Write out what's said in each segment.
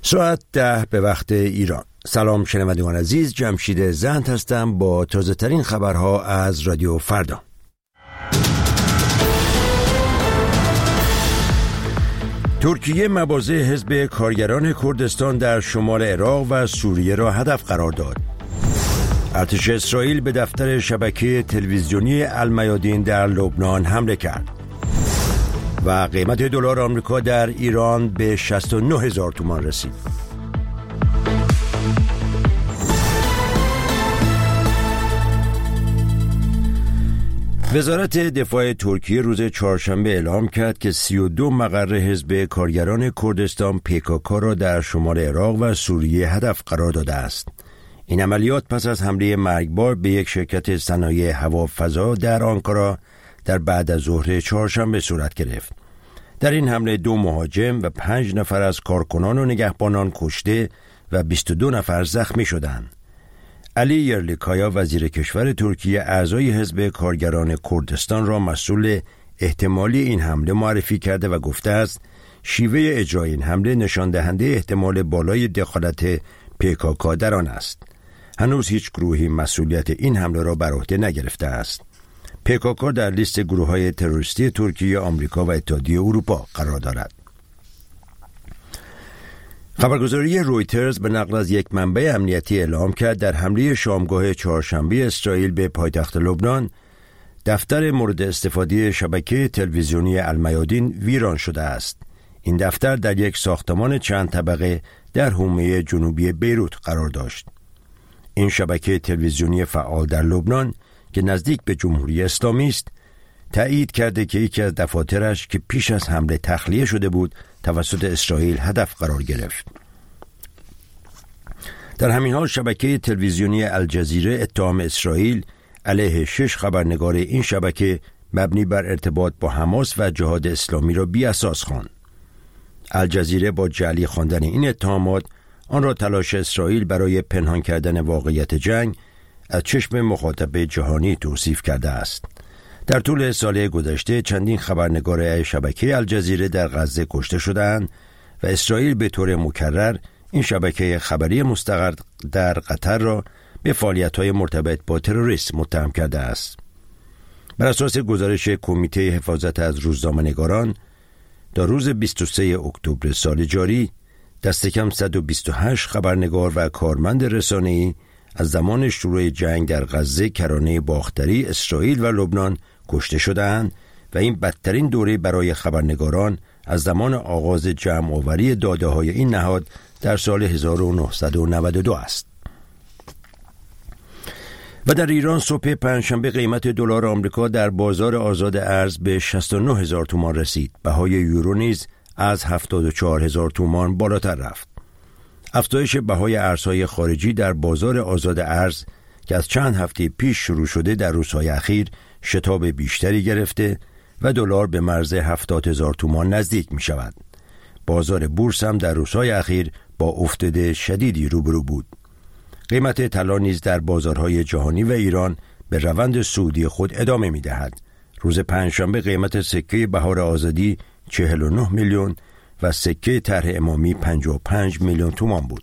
ساعت 10 به وقت ایران. سلام شنوندگان عزیز، جمشید زند هستم با تازه ترین خبرها از رادیو فردا. ترکیه مواضع حزب کارگران کردستان در شمال عراق و سوریه را هدف قرار داد. ارتش اسرائیل به دفتر شبکه تلویزیونی المیادین در لبنان حمله کرد و قیمت دلار آمریکا در ایران به 69,000 تومان رسید. وزارت دفاع ترکیه روز چهارشنبه اعلام کرد که 32 مقر حزب کارگران کردستان PKK را در شمال عراق و سوریه هدف قرار داده است. این عملیات پس از حمله مرگبار به یک شرکت صنایع هوافضا در آنکارا در بعد از ظهر چهارشنبه صورت گرفت. در این حمله 2 مهاجم و 5 نفر از کارکنان و نگهبانان کشته و 22 نفر زخمی شدند. علی یرلیکایا وزیر کشور ترکیه اعضای حزب کارگران کردستان را مسئول احتمالی این حمله معرفی کرده و گفته است شیوه اجرای این حمله نشان دهنده احتمال بالای دخالت PKK در آن است. هنوز هیچ گروهی مسئولیت این حمله را بر عهده نگرفته است. PKK در لیست گروه‌های تروریستی ترکیه، آمریکا و اتحادیه اروپا قرار دارد. خبرگزاری رویترز به نقل از یک منبع امنیتی اعلام کرد در حمله شامگاه چهارشنبه اسرائیل به پایتخت لبنان، دفتر مورد استفاده شبکه تلویزیونی المیادین ویران شده است. این دفتر در یک ساختمان چند طبقه در حومه جنوبی بیروت قرار داشت. این شبکه تلویزیونی فعال در لبنان که نزدیک به جمهوری اسلامی است، تایید کرده که یکی از دفاترش که پیش از حمله تخلیه شده بود توسط اسرائیل هدف قرار گرفت. در همین حال شبکه تلویزیونی الجزیره اتهام اسرائیل علیه 6 خبرنگار این شبکه مبنی بر ارتباط با حماس و جهاد اسلامی را بی اساس خواند. الجزیره با جعلی خواندن این اتهامات آن را تلاش اسرائیل برای پنهان کردن واقعیت جنگ از چشم مخاطب جهانی توصیف کرده است. در طول سال گذشته چندین خبرنگار شبکه الجزیره در غزه کشته شدند و اسرائیل به طور مکرر این شبکه خبری مستقر در قطر را به فعالیت‌های مرتبط با تروریسم متهم کرده است. بر اساس گزارش کمیته حفاظت از روزنامه‌نگاران، در روز 23 اکتبر سال جاری دست کم 128 خبرنگار و کارمند رسانه‌ای از زمان شروع جنگ در غزه، کرانه باختری، اسرائیل و لبنان کشته شدند و این بدترین دوره برای خبرنگاران از زمان آغاز جمع‌آوری داده‌های این نهاد در سال 1992 است. و در ایران صبح پنجشنبه قیمت دلار آمریکا در بازار آزاد ارز به 69,000 تومان رسید. بهای یورو نیز از 74,000 تومان بالاتر رفت. افزایش بهای ارزهای خارجی در بازار آزاد ارز که از چند هفته پیش شروع شده در روزهای اخیر شتاب بیشتری گرفته و دلار به مرز 70,000 تومان نزدیک می شود. بازار بورس هم در روزهای اخیر با افتاده شدیدی روبرو بود. قیمت طلا نیز در بازارهای جهانی و ایران به روند صعودی خود ادامه می دهد. روز پنجشنبه قیمت سکه بهار آزادی 49 میلیون و سکه طرح امامی 55 میلیون تومان بود.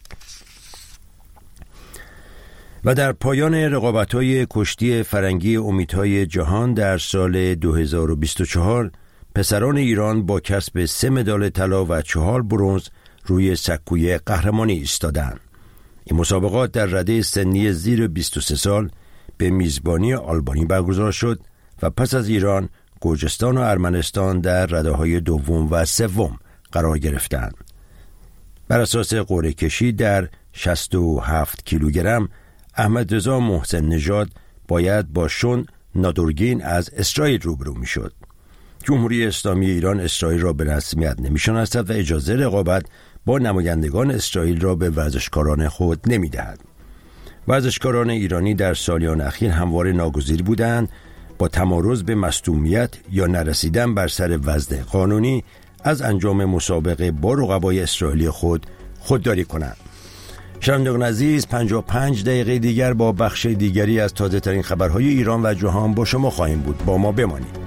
و در پایان رقابت‌های کشتی فرنگی امیدهای جهان در سال 2024 پسران ایران با کسب 3 مدال طلا و 4 برنز روی سکوی قهرمانی ایستادند. این مسابقات در رده سنی زیر 23 سال به میزبانی آلبانی برگزار شد و پس از ایران، گرجستان و ارمنستان در رده‌های دوم و سوم قرار گرفتند. بر اساس قرعه کشی در 67 کیلوگرم احمد رضا محسن نژاد باید با شون نادورگین از اسرائیل روبرو میشد. جمهوری اسلامی ایران اسرائیل را به رسمیت نمیشناسد و اجازه رقابت با نمایندگان اسرائیل را به ورزشکاران خود نمیدهد. ورزشکاران ایرانی در سالیان اخیر همواره ناگزیر بودند با تمارض به مصدومیت یا نرسیدن بر سر وزن قانونی از انجام مسابقه با رقبای اسرائیلی خودداری کنند. شنوندگان عزیز، 55 دقیقه دیگر با بخش دیگری از تازه ترین خبرهای ایران و جهان با شما خواهیم بود. با ما بمانید.